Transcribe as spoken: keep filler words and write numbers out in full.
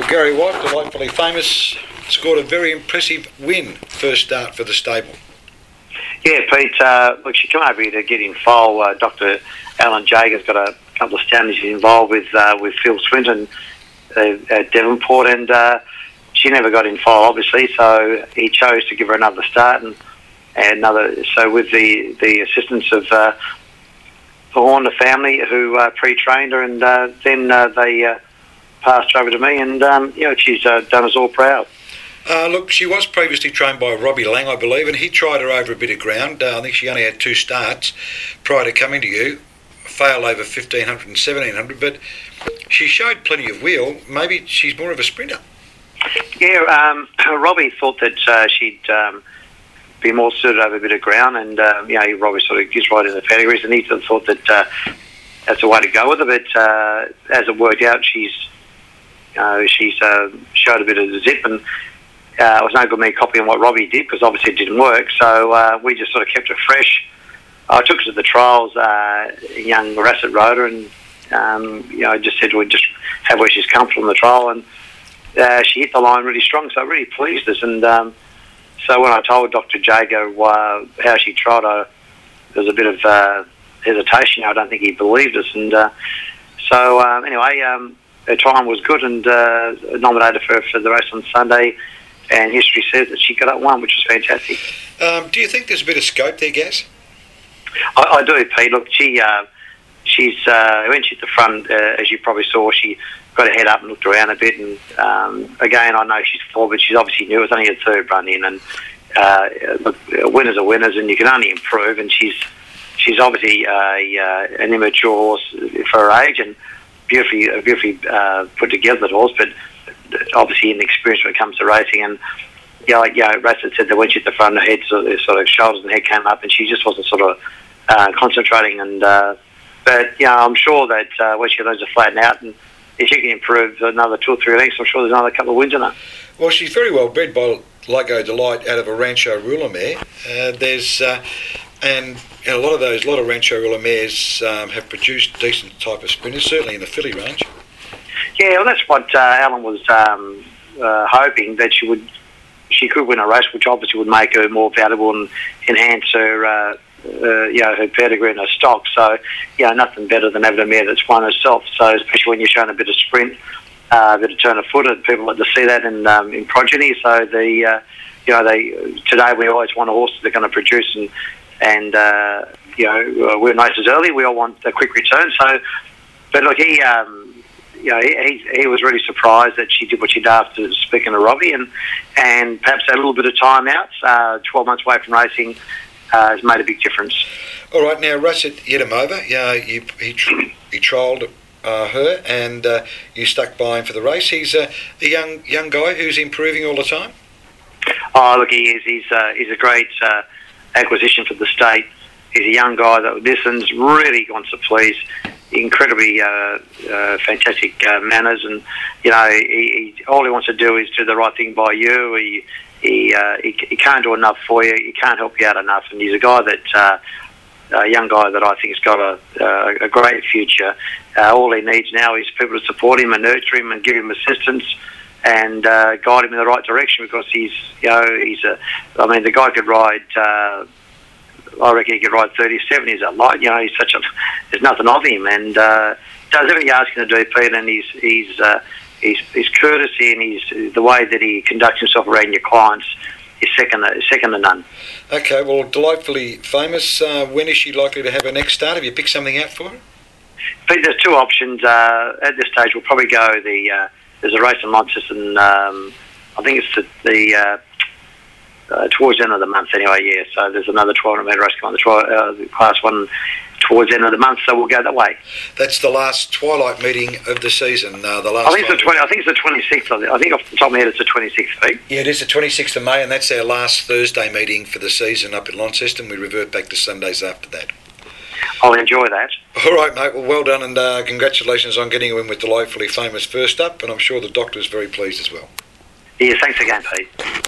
Well, Gary White, delightfully famous, scored a very impressive win, first start for the stable. Yeah, Pete, uh, look, she came over here to get in foal. Uh, Doctor Alan Jager's got a couple of standards he's involved with uh, with Phil Swinton uh, at Devonport, and uh, she never got in foal, obviously, so he chose to give her another start, and, and another. So with the, the assistance of uh, the Horner family, who uh, pre-trained her, and uh, then uh, they uh, passed her over to me, and um, you know, she's uh, done us all proud. Uh, look, she was previously trained by Robbie Lang, I believe, and he tried her over a bit of ground. Uh, I think she only had two starts prior to coming to you, failed over fifteen hundred and seventeen hundred, but she showed plenty of wheel. Maybe she's more of a sprinter. Yeah, um, Robbie thought that uh, she'd um, be more suited over a bit of ground, and um, you know, Robbie sort of gets right in the pedigrees, and he sort of thought that uh, that's the way to go with her. But uh, as it worked out, she's uh, she's uh, showed a bit of zip, and Uh, it was no good me copying what Robbie did, because obviously it didn't work, so uh, we just sort of kept it fresh. I took her to the trials, uh, young Rasset rode her, and um, you know, I just said we'd just have where she's comfortable in the trial, and uh, she hit the line really strong, so it really pleased us. And um, so when I told Doctor Jager uh, how she tried her, there was a bit of uh, hesitation. I don't think he believed us, and uh, so um, anyway, um, her time was good, and uh, nominated her for the race on Sunday. And history says that she got up one, which was fantastic. Um, do you think there's a bit of scope there, Gaz? I, I do, Pete. Look, she, uh, she's uh, when she's at the front, uh, as you probably saw, she got her head up and looked around a bit. And um, again, I know she's four, but she's obviously new. It was only her third run in, and uh, look, winners are winners, and you can only improve. And she's she's obviously a, uh, an immature horse for her age, and beautifully, beautifully uh, put together horse, but obviously inexperienced when it comes to racing. And yeah, like, yeah, Rasset said that when she hit the front, her head sort of, sort of shoulders and head came up, and she just wasn't sort of uh, concentrating. And uh, but yeah, I'm sure that uh, when she learns to flatten out, and if she can improve another two or three lengths, I'm sure there's another couple of wins in her. Well, she's very well bred by Lago Delight out of a Rancho Ruler mare. Uh, there's uh, and you know, a lot of those, a lot of Rancho Ruler mares um, have produced decent type of sprinters, certainly in the filly range. Yeah, well, that's what uh, Alan was um, uh, hoping, that she would, she could win a race, which obviously would make her more valuable and enhance her, uh, uh, you know, her pedigree and her stock. So, you know, nothing better than having a mare that's won herself. So, especially when you're showing a bit of sprint, uh, a bit of turn of foot, and people like to see that in um, in progeny. So, the uh, you know, they today we always want a horse that are going to produce, and and uh, you know, we're races early. We all want a quick return. So, but look, he. Um, You know, he, he was really surprised that she did what she did after speaking to Robbie, and and perhaps a little bit of time out, uh, twelve months away from racing, uh, has made a big difference. All right, now Rasset hit him over. Yeah, you, he he trialled uh, her, and uh, you stuck by him for the race. He's a, a young young guy who's improving all the time. Oh, look, he is. He's uh, he's a great uh, acquisition for the state. He's a young guy that listens, really wants to please. Incredibly uh, uh, fantastic uh, manners, and you know, he, he, all he wants to do is do the right thing by you. He he, uh, he he can't do enough for you. He can't help you out enough, and he's a guy that uh, a young guy that I think has got a a, a great future. Uh, all he needs now is people to support him and nurture him and give him assistance and uh, guide him in the right direction, because he's you know he's a I mean the guy could ride. Uh, I reckon he could ride thirty-seven. He's a light, you know. He's such a. There's nothing of him, and uh, does everything you ask him to do, Pete. And he's he's uh, his his courtesy and his the way that he conducts himself around your clients is second second to none. Okay, well, delightfully famous. Uh, when is she likely to have her next start? Have you picked something out for her? Pete, there's two options uh, at this stage. We'll probably go the. Uh, there's a race in Launceston. Um, I think it's the. the uh, Uh, towards the end of the month anyway, yeah. So there's another twelve hundred metre race coming, the, twi- uh, the class one towards the end of the month, so we'll go that way. That's the last twilight meeting of the season, uh, the last I think it's the twenty, I think it's the twenty-sixth, I think off the top of my head it's the twenty-sixth, Pete. Yeah, it is the twenty-sixth of May, and that's our last Thursday meeting for the season up in Launceston. We revert back to Sundays after that. I'll enjoy that. All right, mate, well, well done, and uh, congratulations on getting a win with Delightfully Famous first up, and I'm sure the doctor's very pleased as well. Yeah, thanks again, Pete.